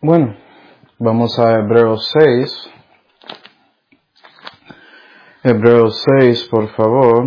Bueno, vamos a Hebreos 6. Hebreos 6, por favor.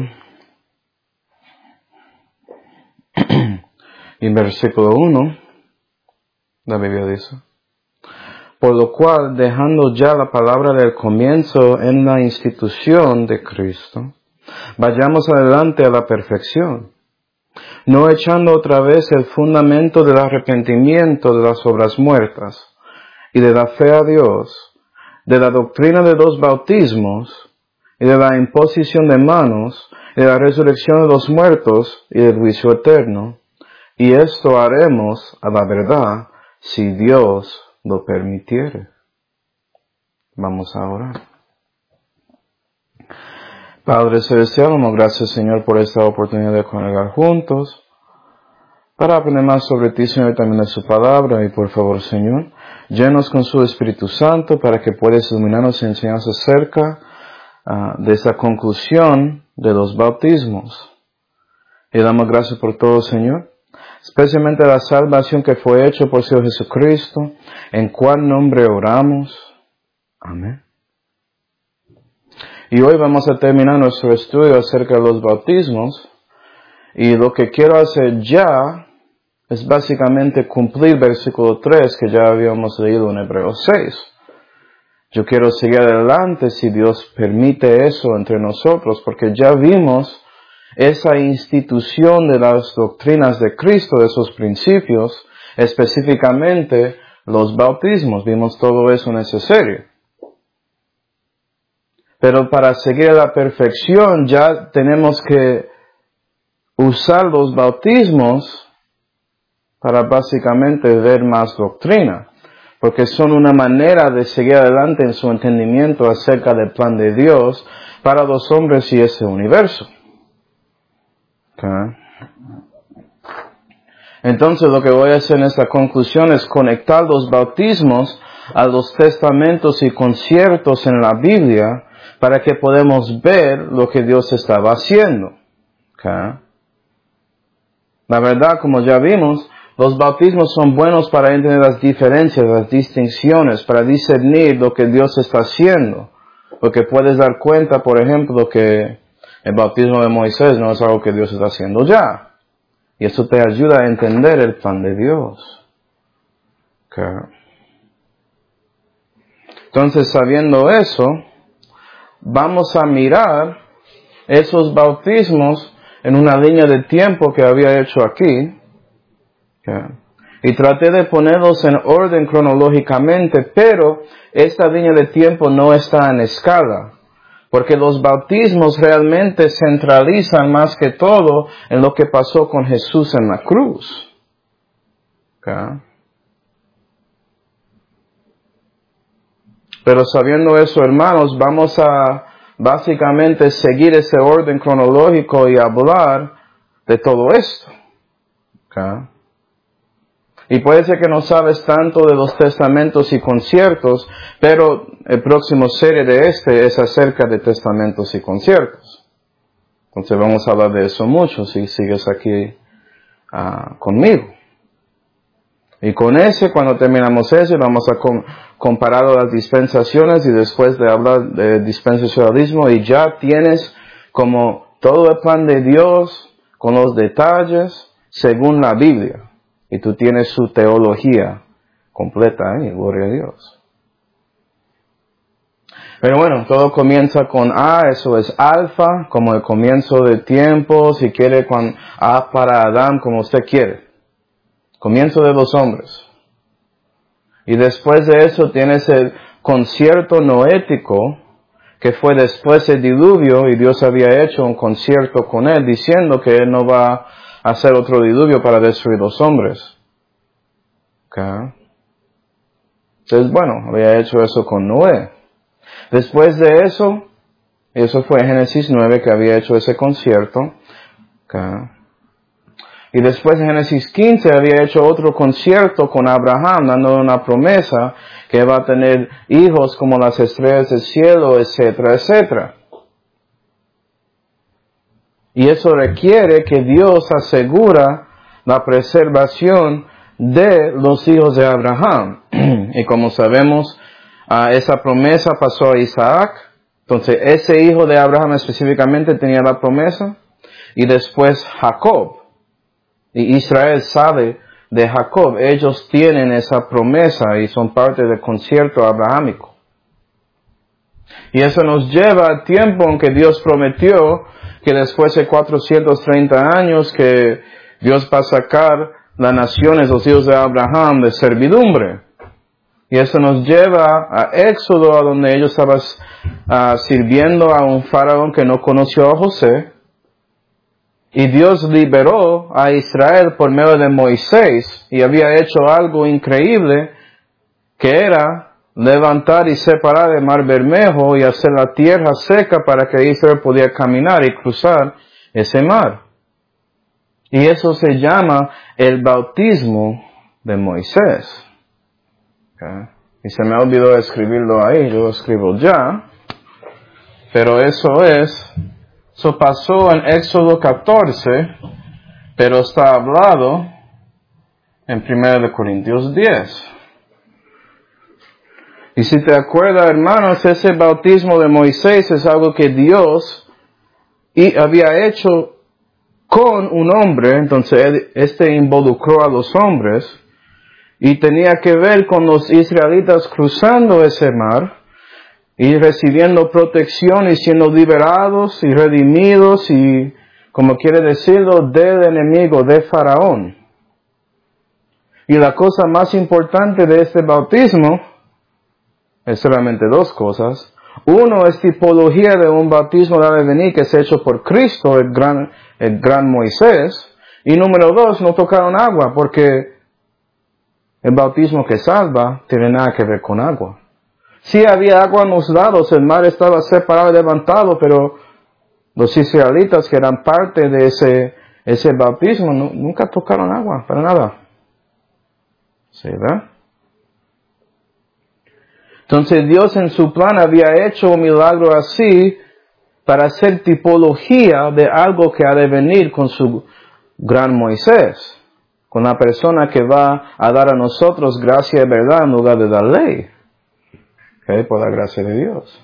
Y versículo 1, la Biblia dice: por lo cual, dejando ya la palabra del comienzo en la institución de Cristo, vayamos adelante a la perfección, no echando otra vez el fundamento del arrepentimiento de las obras muertas, y de la fe a Dios, de la doctrina de los bautismos, y de la imposición de manos, y de la resurrección de los muertos, y del juicio eterno. Y esto haremos a la verdad, si Dios lo permitiere. Vamos a orar. Padre Celestial, damos gracias, Señor, por esta oportunidad de congregar juntos, para aprender más sobre ti, Señor, y también de su palabra. Y por favor, Señor, llénanos con su Espíritu Santo para que puedas iluminarnos y enseñarnos acerca de esa conclusión de los bautismos. Y damos gracias por todo, Señor, especialmente la salvación que fue hecha por Señor Jesucristo, en cual nombre oramos. Amén. Y hoy vamos a terminar nuestro estudio acerca de los bautismos, y lo que quiero hacer ya es básicamente cumplir versículo 3 que ya habíamos leído en Hebreos 6. Yo quiero seguir adelante si Dios permite eso entre nosotros, porque ya vimos esa institución de las doctrinas de Cristo, de esos principios, específicamente los bautismos. Vimos todo eso en esa serie. Pero para seguir a la perfección ya tenemos que usar los bautismos para básicamente ver más doctrina, porque son una manera de seguir adelante en su entendimiento acerca del plan de Dios para los hombres y ese universo. Okay. Entonces lo que voy a hacer en esta conclusión es conectar los bautismos a los testamentos y conciertos en la Biblia para que podamos ver lo que Dios estaba haciendo. Okay. La verdad, como ya vimos, los bautismos son buenos para entender las diferencias, las distinciones, para discernir lo que Dios está haciendo. Porque puedes dar cuenta, por ejemplo, que el bautismo de Moisés no es algo que Dios está haciendo ya. Y eso te ayuda a entender el plan de Dios. Okay. Entonces, sabiendo eso, vamos a mirar esos bautismos en una línea de tiempo que había hecho aquí. Okay. Y traté de ponerlos en orden cronológicamente, pero esta línea de tiempo no está en escala, porque los bautismos realmente centralizan más que todo en lo que pasó con Jesús en la cruz. Okay. Pero sabiendo eso, hermanos, vamos a básicamente seguir ese orden cronológico y hablar de todo esto. Okay. Y puede ser que no sabes tanto de los testamentos y conciertos, pero el próximo serie de es acerca de testamentos y conciertos. Entonces vamos a hablar de eso mucho si sigues aquí conmigo. Y con ese, cuando terminamos ese, vamos a comparar las dispensaciones y después de hablar de dispensacionalismo, y ya tienes como todo el plan de Dios con los detalles según la Biblia. Y tú tienes su teología completa, gloria a Dios. Pero bueno, todo comienza con A, eso es alfa, como el comienzo del tiempo, si quiere con A para Adán, como usted quiere. Comienzo de los hombres. Y después de eso tienes el concierto noético, que fue después del diluvio, y Dios había hecho un concierto con él, diciendo que él no va a hacer otro diluvio para destruir los hombres. Okay. Entonces, bueno, había hecho eso con Noé. Después de eso fue Génesis 9 que había hecho ese concierto. Okay. Y después en Génesis 15 había hecho otro concierto con Abraham, dándole una promesa que va a tener hijos como las estrellas del cielo, etcétera, etcétera. Y eso requiere que Dios asegura la preservación de los hijos de Abraham. Y como sabemos, esa promesa pasó a Isaac. Entonces, ese hijo de Abraham específicamente tenía la promesa. Y después Jacob. Y Israel sabe de Jacob. Ellos tienen esa promesa y son parte del concierto abrahámico. Y eso nos lleva al tiempo en que Dios prometió que después de 430 años que Dios va a sacar las naciones, los hijos de Abraham, de servidumbre. Y eso nos lleva a Éxodo, a donde ellos estaban sirviendo a un faraón que no conoció a José. Y Dios liberó a Israel por medio de Moisés y había hecho algo increíble, que era levantar y separar el mar Bermejo y hacer la tierra seca para que Israel pudiera caminar y cruzar ese mar. Y eso se llama el bautismo de Moisés. Okay. Y se me olvidó escribirlo ahí, yo lo escribo ya. Pero eso pasó en Éxodo 14, pero está hablado en 1 Corintios 10. Y si te acuerdas, hermanos, ese bautismo de Moisés es algo que Dios había hecho con un hombre, entonces este involucró a los hombres, y tenía que ver con los israelitas cruzando ese mar, y recibiendo protección y siendo liberados y redimidos y, como quiere decirlo, del enemigo, de Faraón. Y la cosa más importante de este bautismo es solamente dos cosas. Uno es tipología de un bautismo de venir que es hecho por Cristo, el gran Moisés. Y número dos, no tocaron agua, porque el bautismo que salva tiene nada que ver con agua. Sí había agua en los lados, el mar estaba separado y levantado, pero los israelitas que eran parte de ese bautismo nunca tocaron agua, para nada. ¿Sí, verdad? Entonces Dios en su plan había hecho un milagro así para hacer tipología de algo que ha de venir con su gran Moisés, con la persona que va a dar a nosotros gracia y verdad en lugar de la ley. Okay, por la gracia de Dios.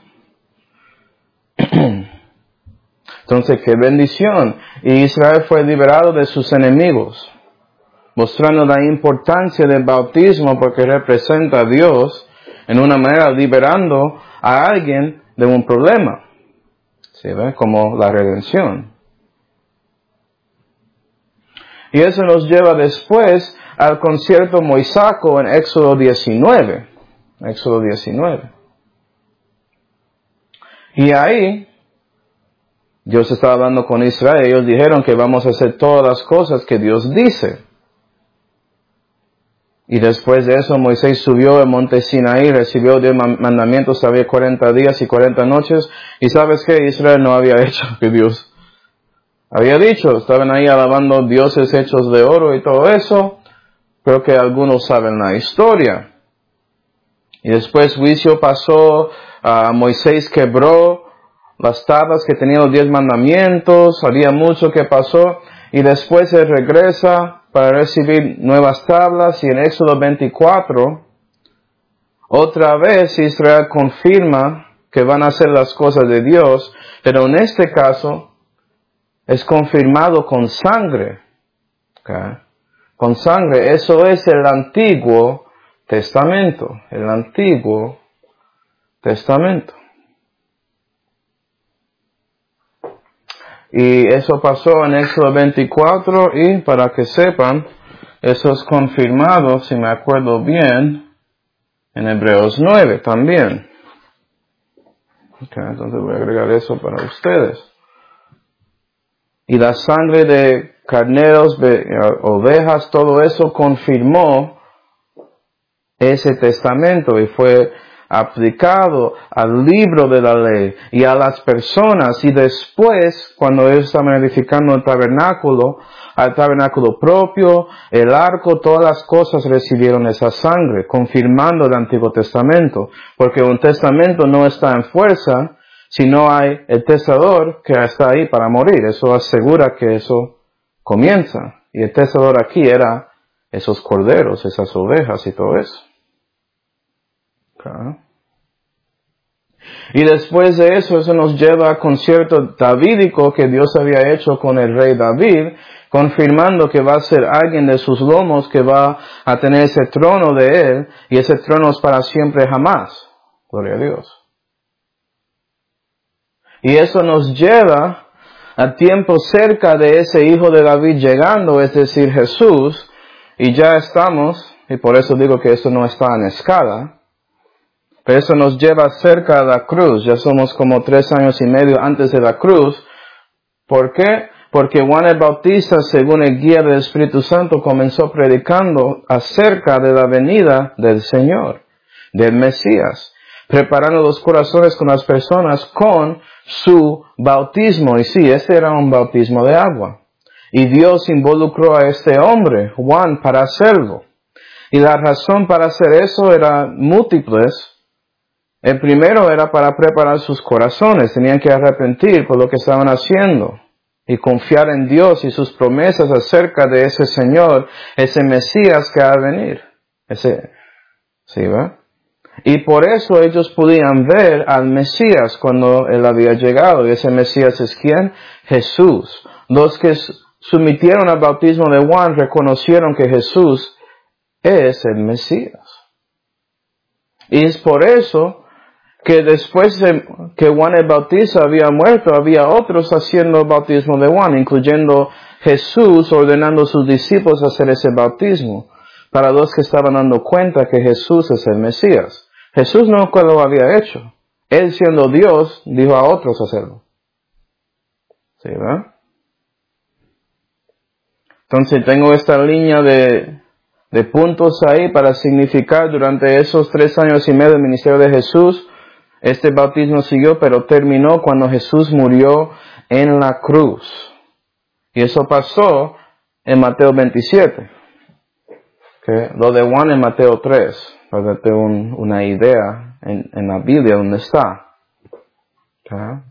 Entonces, qué bendición. Y Israel fue liberado de sus enemigos, mostrando la importancia del bautismo porque representa a Dios en una manera liberando a alguien de un problema. ¿Sí ve? Como la redención. Y eso nos lleva después al concierto moisaco en Éxodo 19. Éxodo 19. Y ahí, Dios estaba hablando con Israel. Ellos dijeron que vamos a hacer todas las cosas que Dios dice. Y después de eso, Moisés subió al monte Sinaí, recibió 10 mandamientos, había 40 días y 40 noches. Y ¿sabes qué? Israel no había hecho lo que Dios había dicho. Estaban ahí alabando dioses hechos de oro y todo eso. Creo que algunos saben la historia. Y después juicio pasó, Moisés quebró las tablas que tenían los 10 mandamientos, había mucho que pasó, y después él regresa para recibir nuevas tablas, y en Éxodo 24, otra vez Israel confirma que van a hacer las cosas de Dios, pero en este caso es confirmado con sangre. ¿Okay? Con sangre, eso es el Antiguo Testamento, el Antiguo Testamento. Y eso pasó en Éxodo 24 y para que sepan, eso es confirmado, si me acuerdo bien, en Hebreos 9 también. Okay, entonces voy a agregar eso para ustedes. Y la sangre de carneros, ovejas, todo eso confirmó ese testamento y fue aplicado al libro de la ley y a las personas. Y después, cuando ellos estaban edificando el tabernáculo, al tabernáculo propio, el arco, todas las cosas recibieron esa sangre, confirmando el Antiguo Testamento. Porque un testamento no está en fuerza si no hay el testador que está ahí para morir. Eso asegura que eso comienza. Y el testador aquí era esos corderos, esas ovejas y todo eso. Okay. Y después de eso nos lleva al concierto davídico que Dios había hecho con el rey David, confirmando que va a ser alguien de sus lomos que va a tener ese trono de él, y ese trono es para siempre jamás. Gloria a Dios. Y eso nos lleva a tiempo cerca de ese hijo de David llegando, es decir, Jesús, y ya estamos, y por eso digo que eso no está en escala, pero eso nos lleva cerca de la cruz. Ya somos como 3 años y medio antes de la cruz. ¿Por qué? Porque Juan el Bautista, según el guía del Espíritu Santo, comenzó predicando acerca de la venida del Señor, del Mesías, preparando los corazones con las personas con su bautismo. Y sí, este era un bautismo de agua. Y Dios involucró a este hombre, Juan, para hacerlo. Y la razón para hacer eso era múltiples. El primero era para preparar sus corazones. Tenían que arrepentir por lo que estaban haciendo y confiar en Dios y sus promesas acerca de ese Señor, ese Mesías que va a venir. ¿Sí, va? Y por eso ellos podían ver al Mesías cuando él había llegado. Y ese Mesías es ¿quién? Jesús. Los que sometieron al bautismo de Juan reconocieron que Jesús es el Mesías. Y es por eso que después de que Juan el Bautista había muerto, había otros haciendo el bautismo de Juan, incluyendo Jesús ordenando a sus discípulos hacer ese bautismo, para los que estaban dando cuenta que Jesús es el Mesías. Jesús no lo había hecho. Él, siendo Dios, dijo a otros hacerlo. ¿Sí, verdad? Entonces tengo esta línea de puntos ahí para significar durante esos 3 años y medio del ministerio de Jesús. Este bautismo siguió, pero terminó cuando Jesús murió en la cruz. Y eso pasó en Mateo 27. Okay. Lo de Juan en Mateo 3, para darte una idea en la Biblia donde está. Okay.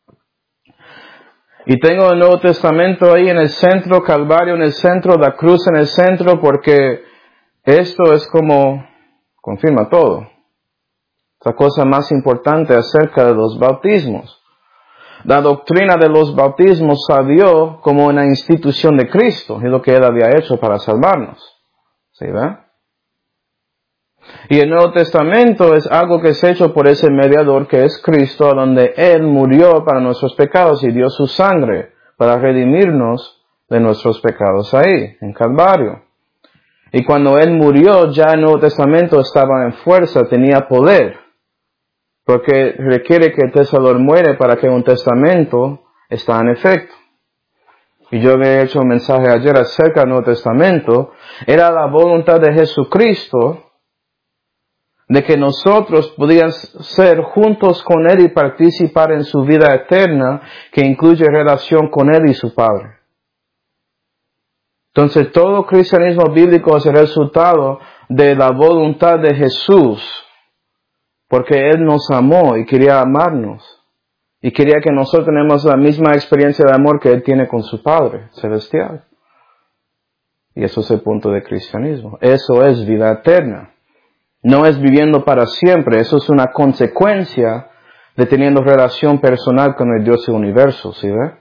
Y tengo el Nuevo Testamento ahí en el centro, Calvario en el centro, la cruz en el centro, porque esto es como confirma todo. La cosa más importante acerca de los bautismos. La doctrina de los bautismos salió como una institución de Cristo, es lo que Él había hecho para salvarnos. ¿Sí, ve? Y el Nuevo Testamento es algo que es hecho por ese mediador que es Cristo, donde Él murió para nuestros pecados y dio su sangre para redimirnos de nuestros pecados ahí, en Calvario. Y cuando Él murió, ya el Nuevo Testamento estaba en fuerza, tenía poder. Porque requiere que el testador muere para que un testamento esté en efecto. Y yo había hecho un mensaje ayer acerca del Nuevo Testamento. Era la voluntad de Jesucristo de que nosotros pudiéramos ser juntos con Él y participar en su vida eterna, que incluye relación con Él y su Padre. Entonces todo cristianismo bíblico es el resultado de la voluntad de Jesús. Porque Él nos amó y quería amarnos. Y quería que nosotros tenemos la misma experiencia de amor que Él tiene con su Padre celestial. Y eso es el punto del cristianismo. Eso es vida eterna. No es viviendo para siempre. Eso es una consecuencia de teniendo relación personal con el Dios del universo. ¿Sí ve?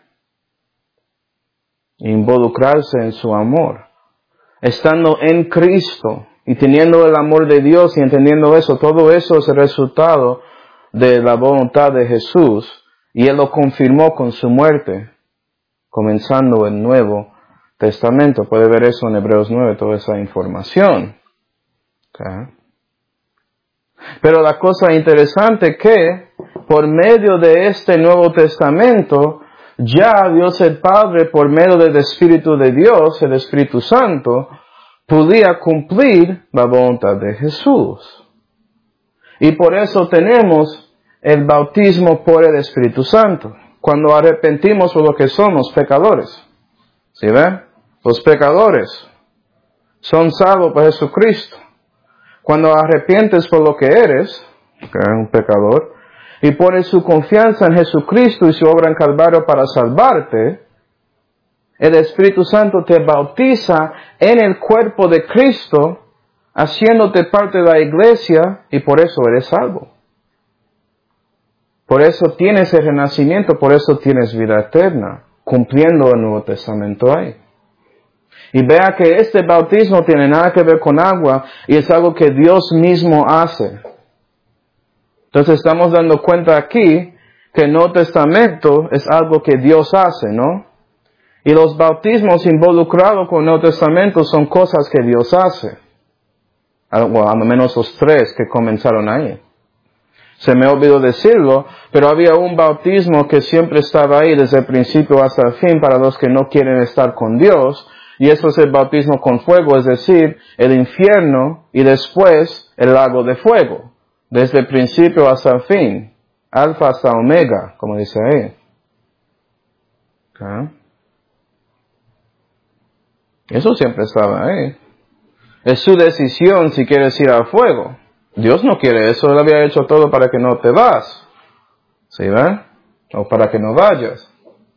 Involucrarse en su amor. Estando en Cristo. Y teniendo el amor de Dios y entendiendo eso, todo eso es el resultado de la voluntad de Jesús. Y Él lo confirmó con su muerte, comenzando el Nuevo Testamento. Puede ver eso en Hebreos 9, toda esa información. Okay. Pero la cosa interesante es que, por medio de este Nuevo Testamento, ya Dios el Padre, por medio del Espíritu de Dios, el Espíritu Santo, podía cumplir la voluntad de Jesús. Y por eso tenemos el bautismo por el Espíritu Santo. Cuando arrepentimos por lo que somos pecadores. ¿Sí ven? Los pecadores son salvos por Jesucristo. Cuando arrepientes por lo que eres, que eres un pecador, y pones su confianza en Jesucristo y su obra en Calvario para salvarte, el Espíritu Santo te bautiza en el cuerpo de Cristo, haciéndote parte de la iglesia, y por eso eres salvo. Por eso tienes el renacimiento, por eso tienes vida eterna, cumpliendo el Nuevo Testamento ahí. Y vea que este bautismo tiene nada que ver con agua, y es algo que Dios mismo hace. Entonces estamos dando cuenta aquí que el Nuevo Testamento es algo que Dios hace, ¿no? Y los bautismos involucrados con el Nuevo Testamento son cosas que Dios hace. Bueno, al menos los 3 que comenzaron ahí. Se me olvidó decirlo, pero había un bautismo que siempre estaba ahí desde el principio hasta el fin para los que no quieren estar con Dios. Y eso es el bautismo con fuego, es decir, el infierno y después el lago de fuego. Desde el principio hasta el fin. Alfa hasta omega, como dice ahí. ¿Okay? Eso siempre estaba ahí. Es su decisión si quieres ir al fuego. Dios no quiere eso. Él había hecho todo para que no te vas. ¿Sí ven? O para que no vayas.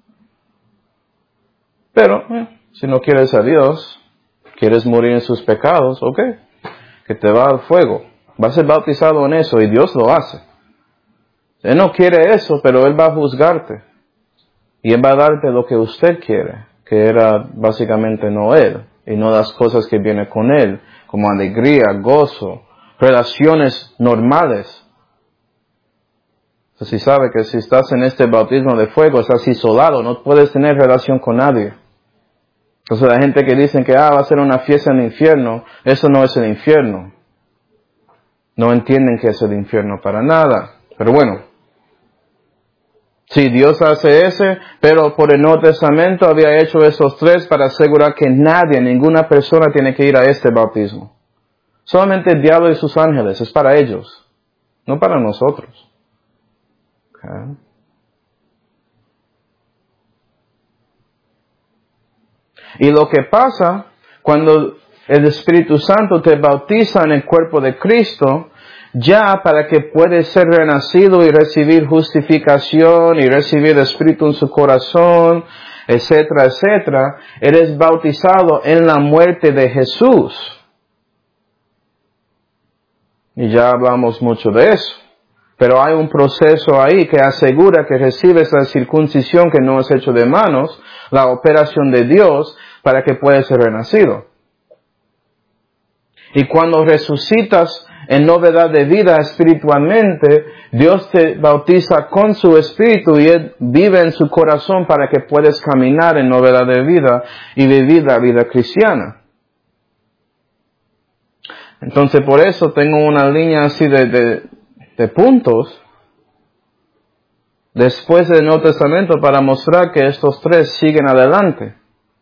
Pero, si no quieres a Dios, quieres morir en sus pecados, ok. Que te va al fuego. Vas a ser bautizado en eso y Dios lo hace. Él no quiere eso, pero Él va a juzgarte. Y Él va a darte lo que usted quiere, que era básicamente no Él, y no las cosas que vienen con Él, como alegría, gozo, relaciones normales. Entonces, si sabe que si estás en este bautismo de fuego, estás isolado, no puedes tener relación con nadie. Entonces la gente que dicen que va a ser una fiesta en el infierno, eso no es el infierno. No entienden que es el infierno para nada. Pero bueno, sí, Dios hace ese, pero por el Nuevo Testamento había hecho esos 3 para asegurar que nadie, ninguna persona tiene que ir a este bautismo. Solamente el diablo y sus ángeles, es para ellos, no para nosotros. Okay. Y lo que pasa cuando el Espíritu Santo te bautiza en el cuerpo de Cristo, ya para que puedas ser renacido y recibir justificación y recibir el Espíritu en su corazón, etcétera, etcétera, eres bautizado en la muerte de Jesús. Y ya hablamos mucho de eso. Pero hay un proceso ahí que asegura que recibes la circuncisión que no es hecho de manos, la operación de Dios, para que puedas ser renacido. Y cuando resucitas en novedad de vida espiritualmente, Dios te bautiza con su Espíritu y Él vive en su corazón para que puedas caminar en novedad de vida y vivir la vida cristiana. Entonces por eso tengo una línea así de puntos después del Nuevo Testamento para mostrar que estos 3 siguen adelante.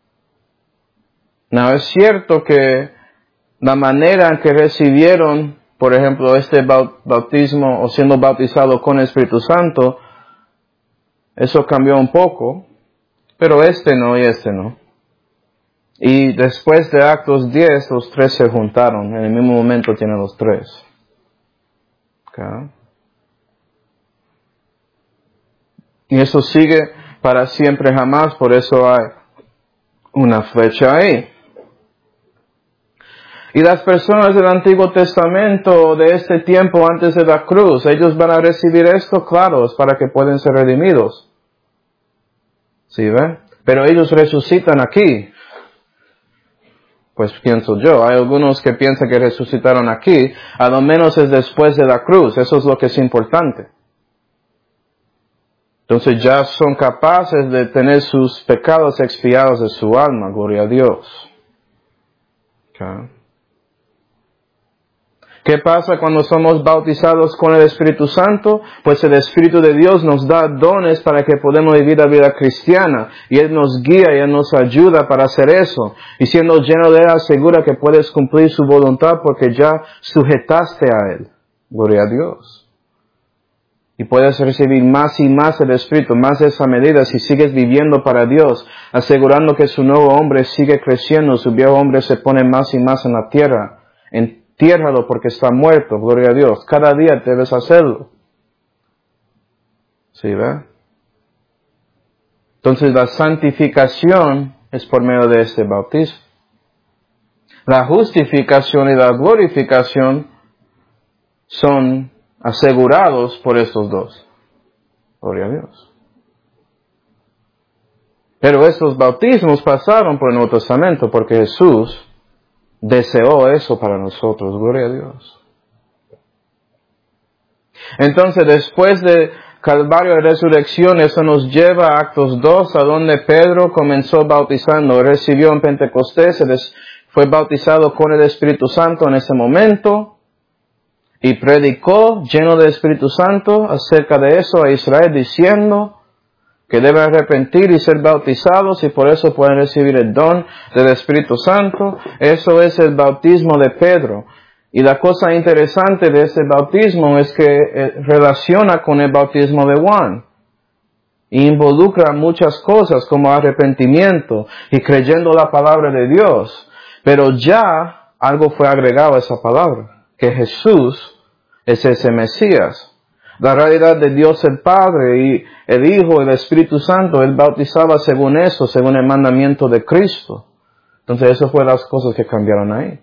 No, es cierto que la manera en que recibieron, por ejemplo, este bautismo o siendo bautizado con el Espíritu Santo, eso cambió un poco, pero este no y este no. Y después de Actos 10, los 3 se juntaron. En el mismo momento tienen los 3. Okay. Y eso sigue para siempre jamás, por eso hay una fecha ahí. Y las personas del Antiguo Testamento de este tiempo antes de la cruz, ellos van a recibir esto, claro, es para que puedan ser redimidos. ¿Sí ven? Pero ellos resucitan aquí. Pues pienso yo, hay algunos que piensan que resucitaron aquí, a lo menos es después de la cruz, eso es lo que es importante. Entonces ya son capaces de tener sus pecados expiados de su alma, gloria a Dios. Okay. ¿Qué pasa cuando somos bautizados con el Espíritu Santo? Pues el Espíritu de Dios nos da dones para que podamos vivir la vida cristiana. Y Él nos guía y Él nos ayuda para hacer eso. Y siendo lleno de Él asegura que puedes cumplir su voluntad porque ya sujetaste a Él. Gloria a Dios. Y puedes recibir más y más el Espíritu, más de esa medida si sigues viviendo para Dios, asegurando que su nuevo hombre sigue creciendo, su viejo hombre se pone más y más en la tierra. Entiérralo porque está muerto, gloria a Dios. Cada día debes hacerlo. ¿Sí, ve? Entonces la santificación es por medio de este bautismo. La justificación y la glorificación son asegurados por estos dos. Gloria a Dios. Pero estos bautismos pasaron por el Nuevo Testamento porque Jesús deseó eso para nosotros. Gloria a Dios. Entonces, después de Calvario y resurrección, eso nos lleva a Actos 2, a donde Pedro comenzó bautizando. Recibió en Pentecostés, fue bautizado con el Espíritu Santo en ese momento y predicó lleno del Espíritu Santo acerca de eso a Israel, diciendo que deben arrepentir y ser bautizados y por eso pueden recibir el don del Espíritu Santo. Eso es el bautismo de Pedro. Y la cosa interesante de ese bautismo es que relaciona con el bautismo de Juan. Y involucra muchas cosas como arrepentimiento y creyendo la palabra de Dios. Pero ya algo fue agregado a esa palabra, que Jesús es ese Mesías. La realidad de Dios el Padre y el Hijo y el Espíritu Santo, Él bautizaba según eso, según el mandamiento de Cristo. Entonces eso fue las cosas que cambiaron ahí.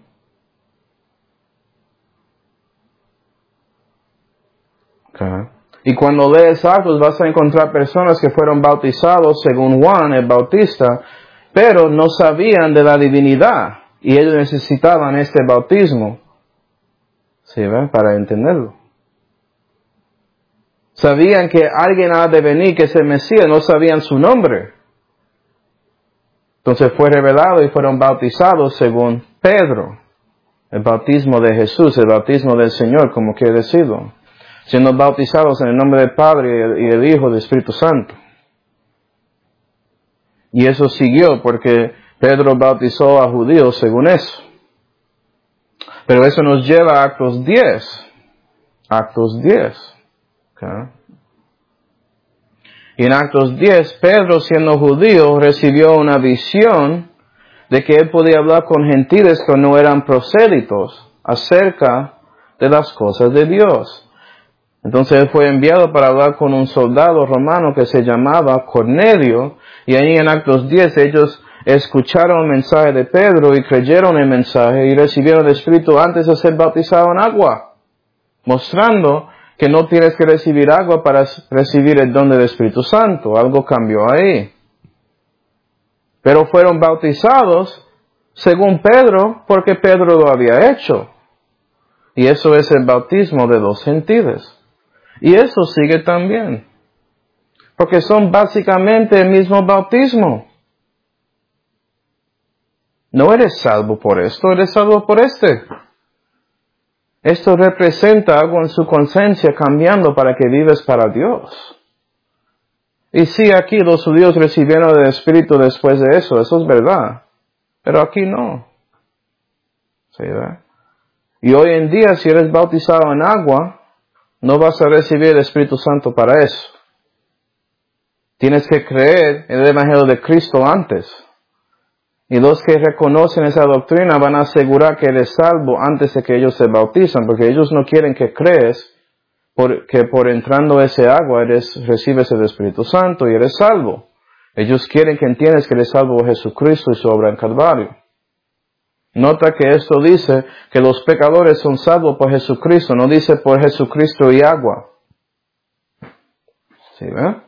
Okay. Y cuando lees Actos vas a encontrar personas que fueron bautizados según Juan el Bautista, pero no sabían de la divinidad y ellos necesitaban este bautismo. ¿Sí, ven? Para entenderlo. Sabían que alguien ha de venir, que es el Mesías, no sabían su nombre. Entonces fue revelado y fueron bautizados según Pedro. El bautismo de Jesús, el bautismo del Señor, como quiere decirlo. Siendo bautizados en el nombre del Padre y del Hijo y del Espíritu Santo. Y eso siguió porque Pedro bautizó a judíos según eso. Pero eso nos lleva a Actos 10. Actos 10. Okay. Y en Actos 10, Pedro, siendo judío, recibió una visión de que él podía hablar con gentiles que no eran prosélitos acerca de las cosas de Dios. Entonces él fue enviado para hablar con un soldado romano que se llamaba Cornelio, y ahí en Actos 10 ellos escucharon el mensaje de Pedro y creyeron el mensaje y recibieron el Espíritu antes de ser bautizados en agua, mostrando que no tienes que recibir agua para recibir el don del Espíritu Santo. Algo cambió ahí. Pero fueron bautizados según Pedro, porque Pedro lo había hecho. Y eso es el bautismo de los gentiles. Y eso sigue también. Porque son básicamente el mismo bautismo. No eres salvo por esto, eres salvo por este. Esto representa algo en su conciencia cambiando para que vives para Dios. Y sí, aquí los judíos recibieron el Espíritu después de eso es verdad. Pero aquí no. ¿Sí, verdad? Y hoy en día, si eres bautizado en agua, no vas a recibir el Espíritu Santo para eso. Tienes que creer en el Evangelio de Cristo antes. Y los que reconocen esa doctrina van a asegurar que eres salvo antes de que ellos se bautizan, porque ellos no quieren que crees que por entrando ese agua recibes el Espíritu Santo y eres salvo. Ellos quieren que entiendas que eres salvo por Jesucristo y su obra en Calvario. Nota que esto dice que los pecadores son salvos por Jesucristo, no dice por Jesucristo y agua. ¿Sí, ve?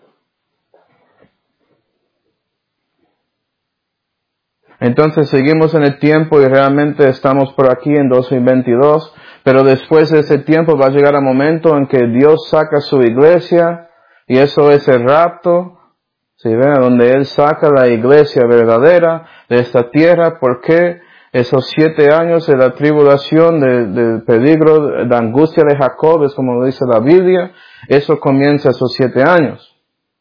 Entonces seguimos en el tiempo y realmente estamos por aquí en 2022, pero después de ese tiempo va a llegar el momento en que Dios saca a su iglesia, y eso es el rapto, ¿sí ven? Donde Él saca la iglesia verdadera de esta tierra, porque esos 7 años de la tribulación, del peligro, de angustia de Jacob, es como lo dice la Biblia, eso comienza esos 7 años.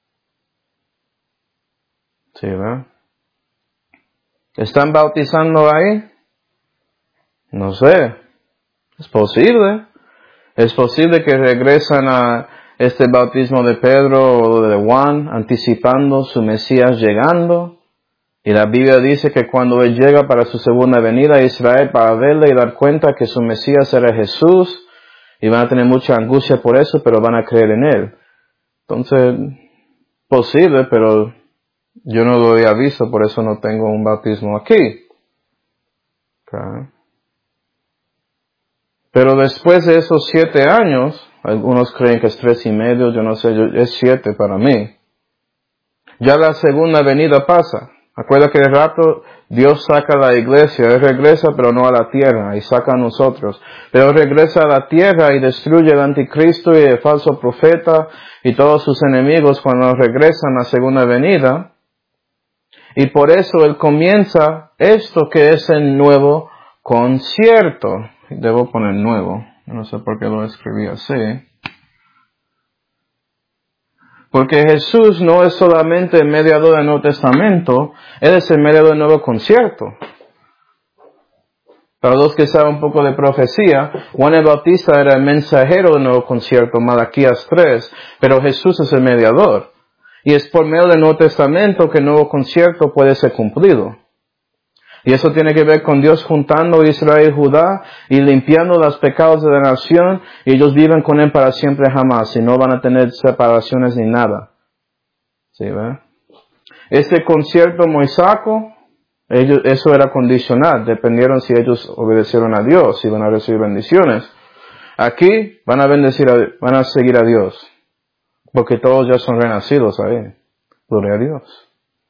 ¿Sí ven? ¿Están bautizando ahí? No sé. Es posible. Es posible que regresan a este bautismo de Pedro o de Juan, anticipando su Mesías llegando. Y la Biblia dice que cuando Él llega para su segunda venida a Israel para verle y dar cuenta que su Mesías era Jesús, y van a tener mucha angustia por eso, pero van a creer en Él. Entonces, posible, pero Yo no lo había visto, por eso no tengo un bautismo aquí. Okay. Pero después de esos 7 años, algunos creen que es 3.5, yo no sé, es 7 para mí. Ya la segunda venida pasa. Acuerda que de rato Dios saca a la iglesia, Él regresa pero no a la tierra, y saca a nosotros. Pero regresa a la tierra y destruye al anticristo y el falso profeta y todos sus enemigos cuando regresan a la segunda venida. Y por eso Él comienza esto que es el nuevo concierto. Debo poner nuevo, no sé por qué lo escribí así. Porque Jesús no es solamente el mediador del Nuevo Testamento, Él es el mediador del nuevo concierto. Para los que saben un poco de profecía, Juan el Bautista era el mensajero del nuevo concierto, Malaquías 3, pero Jesús es el mediador. Y es por medio del Nuevo Testamento que el nuevo concierto puede ser cumplido. Y eso tiene que ver con Dios juntando a Israel y Judá y limpiando los pecados de la nación, y ellos viven con Él para siempre jamás, y no van a tener separaciones ni nada. ¿Sí, ve? Este concierto mosaico, eso era condicional, dependieron si ellos obedecieron a Dios, si van a recibir bendiciones. Aquí van a seguir a Dios, porque todos ya son renacidos ahí. Gloria a Dios.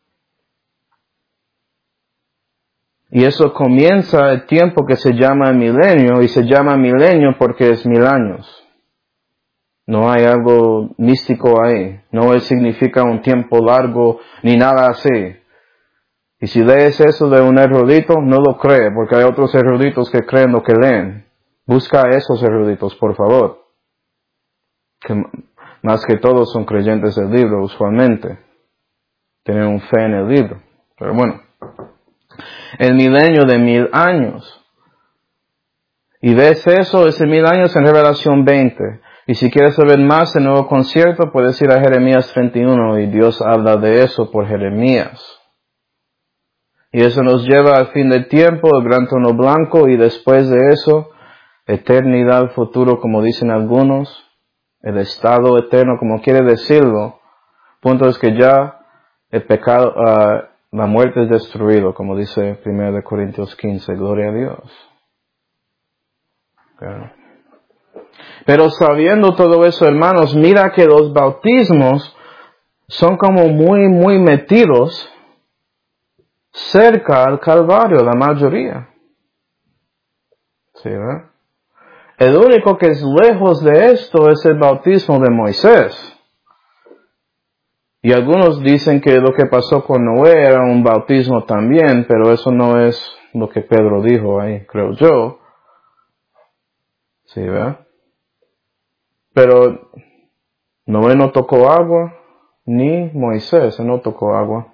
Y eso comienza el tiempo que se llama el milenio, y se llama milenio porque es 1000 años. No hay algo místico ahí. No significa un tiempo largo, ni nada así. Y si lees eso de un erudito, no lo cree, porque hay otros eruditos que creen lo que leen. Busca a esos eruditos, por favor. Que más que todos son creyentes del libro, usualmente. Tienen un fe en el libro. Pero bueno. El milenio de 1000 años. Y ves eso, ese 1000 años en Revelación 20. Y si quieres saber más del nuevo concierto, puedes ir a Jeremías 31, y Dios habla de eso por Jeremías. Y eso nos lleva al fin del tiempo, el gran trono blanco, y después de eso, eternidad, futuro, como dicen algunos, el estado eterno, como quiere decirlo. Punto es que ya el pecado, la muerte es destruido, como dice 1 Corintios 15, gloria a Dios. Okay. Pero sabiendo todo eso, hermanos, mira que los bautismos son como muy metidos cerca al Calvario, la mayoría. ¿Sí, verdad? El único que es lejos de esto es el bautismo de Moisés. Y algunos dicen que lo que pasó con Noé era un bautismo también, pero eso no es lo que Pedro dijo ahí, creo yo. Sí, ¿verdad? Pero Noé no tocó agua, ni Moisés no tocó agua.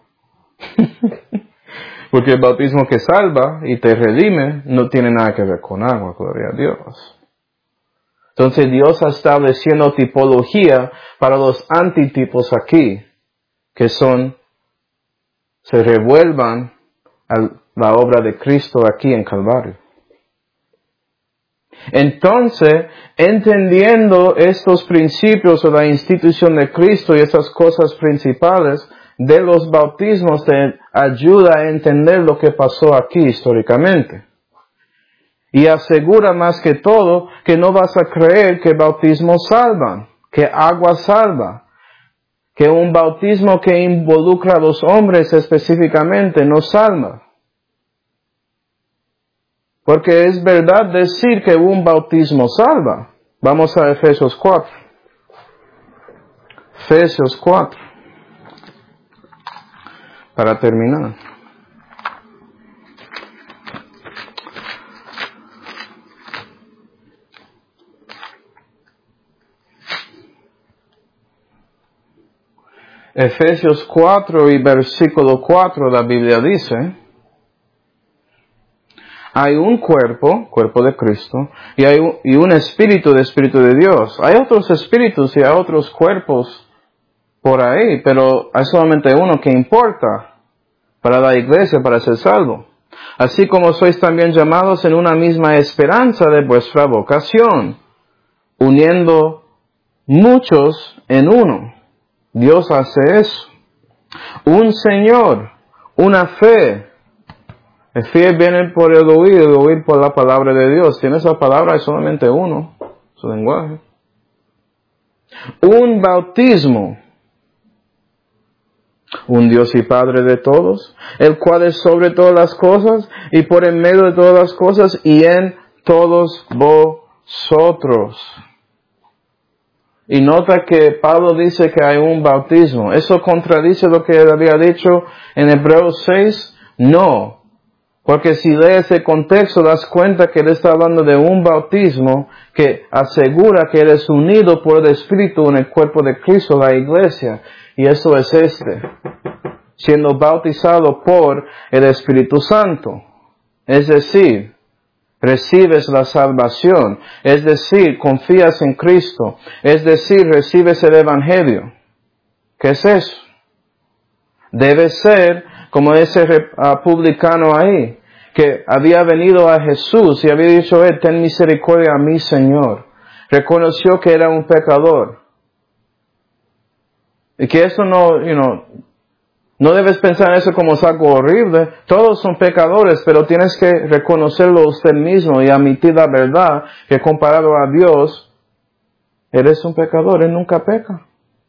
Porque el bautismo que salva y te redime no tiene nada que ver con agua, gloria a Dios. Entonces Dios está estableciendo tipología para los antitipos aquí, que se revuelvan a la obra de Cristo aquí en Calvario. Entonces, entendiendo estos principios de la institución de Cristo y esas cosas principales de los bautismos, te ayuda a entender lo que pasó aquí históricamente. Y asegura más que todo que no vas a creer que bautismos salvan, que agua salva, que un bautismo que involucra a los hombres específicamente no salva. Porque es verdad decir que un bautismo salva. Vamos a Efesios 4. Efesios 4. Para terminar. Efesios 4 y versículo 4, la Biblia dice: hay un cuerpo de Cristo, y un espíritu de Dios. Hay otros espíritus y hay otros cuerpos por ahí, pero hay solamente uno que importa para la iglesia, para ser salvo. Así como sois también llamados en una misma esperanza de vuestra vocación, uniendo muchos en uno. Dios hace eso. Un Señor, una fe. El fe viene por el oír por la palabra de Dios. Tiene esa palabra, es solamente uno, su lenguaje. Un bautismo. Un Dios y Padre de todos, el cual es sobre todas las cosas y por en medio de todas las cosas y en todos vosotros. Y nota que Pablo dice que hay un bautismo. ¿Eso contradice lo que él había dicho en Hebreos 6? No. Porque si lees el contexto, das cuenta que él está hablando de un bautismo que asegura que eres unido por el Espíritu en el cuerpo de Cristo, la iglesia. Y eso es siendo bautizado por el Espíritu Santo. Es decir, recibes la salvación. Es decir, confías en Cristo. Es decir, recibes el Evangelio. ¿Qué es eso? Debe ser como ese publicano ahí, que había venido a Jesús y había dicho, ten misericordia a mí, Señor. Reconoció que era un pecador. Y que eso no debes pensar en eso como algo horrible. Todos son pecadores, pero tienes que reconocerlo usted mismo y admitir la verdad que comparado a Dios, eres un pecador, Él nunca peca.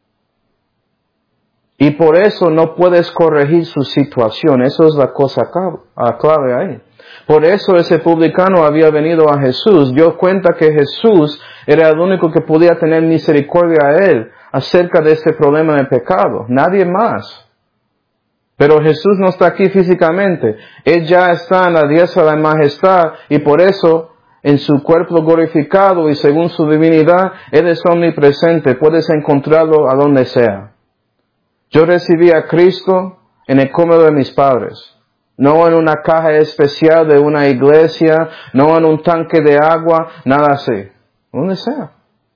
Y por eso no puedes corregir su situación. Eso es la cosa clave ahí. Por eso ese publicano había venido a Jesús. Dio cuenta que Jesús era el único que podía tener misericordia a él acerca de este problema de pecado. Nadie más. Pero Jesús no está aquí físicamente. Él ya está en la diestra de la majestad y por eso en su cuerpo glorificado y según su divinidad, Él es omnipresente. Puedes encontrarlo a donde sea. Yo recibí a Cristo en el cómodo de mis padres, no en una caja especial de una iglesia, no en un tanque de agua, nada así, donde sea.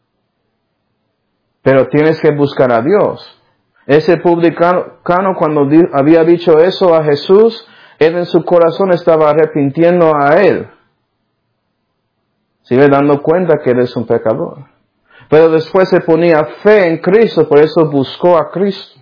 Pero tienes que buscar a Dios. Ese publicano cuando había dicho eso a Jesús, él en su corazón estaba arrepintiendo a él. Sigue dando cuenta que eres un pecador. Pero después se ponía fe en Cristo, por eso buscó a Cristo.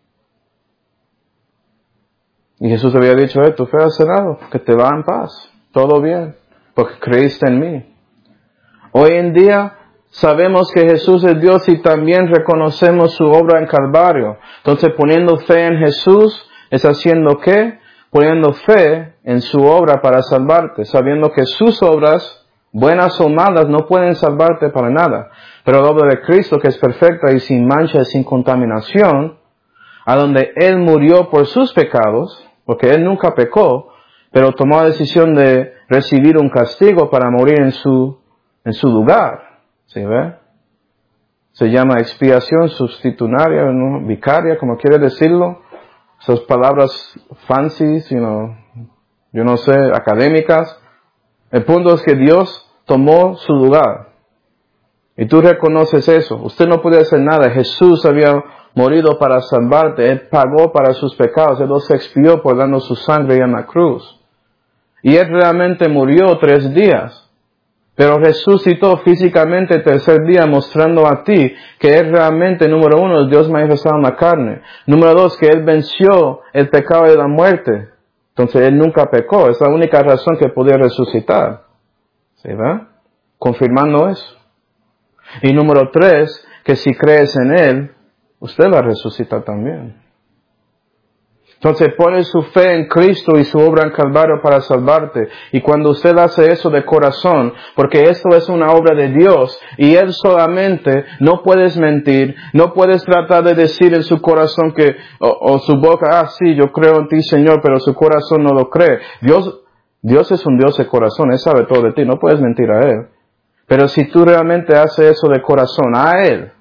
Y Jesús había dicho, tu fe ha sanado, que te va en paz, todo bien, porque creíste en mí. Hoy en día sabemos que Jesús es Dios y también reconocemos su obra en Calvario. Entonces poniendo fe en Jesús, ¿es haciendo qué? Poniendo fe en su obra para salvarte, sabiendo que sus obras, buenas o malas, no pueden salvarte para nada. Pero la obra de Cristo, que es perfecta y sin mancha y sin contaminación, a donde Él murió por sus pecados, porque Él nunca pecó, pero tomó la decisión de recibir un castigo para morir en su lugar. ¿Sí ve? Se llama expiación sustitunaria, ¿no? Vicaria, como quiere decirlo. Esas palabras fancy, yo no sé, académicas. El punto es que Dios tomó su lugar. Y tú reconoces eso. Usted no puede hacer nada. Jesús había morido para salvarte. Él pagó para sus pecados. Él los expió por darnos su sangre en la cruz. Y Él realmente murió 3 días. Pero resucitó físicamente el tercer día, mostrando a ti que Él realmente, número 1, es Dios manifestado en la carne. Número 2, que Él venció el pecado de la muerte. Entonces Él nunca pecó. Es la única razón que podía resucitar. ¿Sí va? Confirmando eso. Y número 3, que si crees en Él, usted va a resucitar también. Entonces pone su fe en Cristo y su obra en Calvario para salvarte. Y cuando usted hace eso de corazón, porque esto es una obra de Dios, y Él solamente, no puedes mentir, no puedes tratar de decir en su corazón que, o su boca, sí, yo creo en ti, Señor, pero su corazón no lo cree. Dios es un Dios de corazón, Él sabe todo de ti, no puedes mentir a Él. Pero si tú realmente haces eso de corazón a Él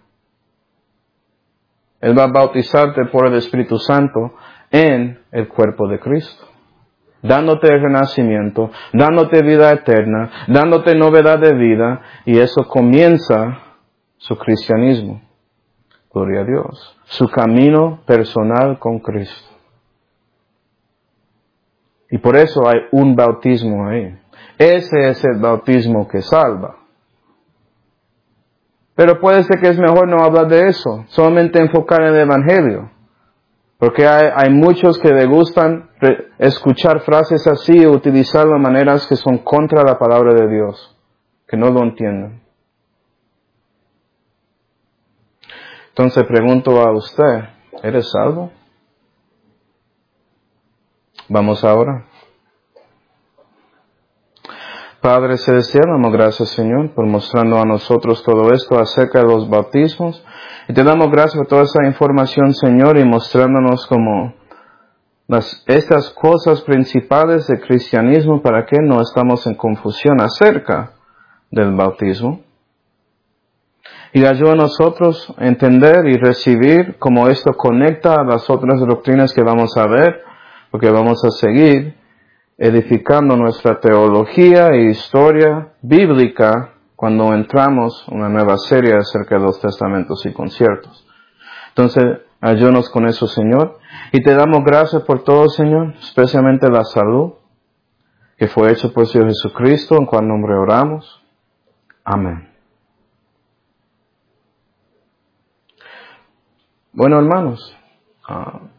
va a bautizarte por el Espíritu Santo en el cuerpo de Cristo, dándote el renacimiento, dándote vida eterna, dándote novedad de vida, y eso comienza su cristianismo. Gloria a Dios. Su camino personal con Cristo. Y por eso hay un bautismo ahí. Ese es el bautismo que salva. Pero puede ser que es mejor no hablar de eso, solamente enfocar en el Evangelio. Porque hay muchos que le gustan escuchar frases así o utilizar de maneras que son contra la palabra de Dios, que no lo entienden. Entonces pregunto a usted, ¿eres salvo? Vamos ahora. Padre Celestial, damos gracias, Señor, por mostrarnos a nosotros todo esto acerca de los bautismos. Y te damos gracias por toda esa información, Señor, y mostrándonos como estas cosas principales del cristianismo para que no estamos en confusión acerca del bautismo. Y ayuda a nosotros a entender y recibir cómo esto conecta a las otras doctrinas que vamos a ver, porque vamos a seguir edificando nuestra teología e historia bíblica cuando entramos en una nueva serie acerca de los testamentos y conciertos. Entonces, ayúdanos con eso, Señor. Y te damos gracias por todo, Señor, especialmente la salud que fue hecha por Señor Jesucristo, en cual nombre oramos. Amén. Bueno, hermanos,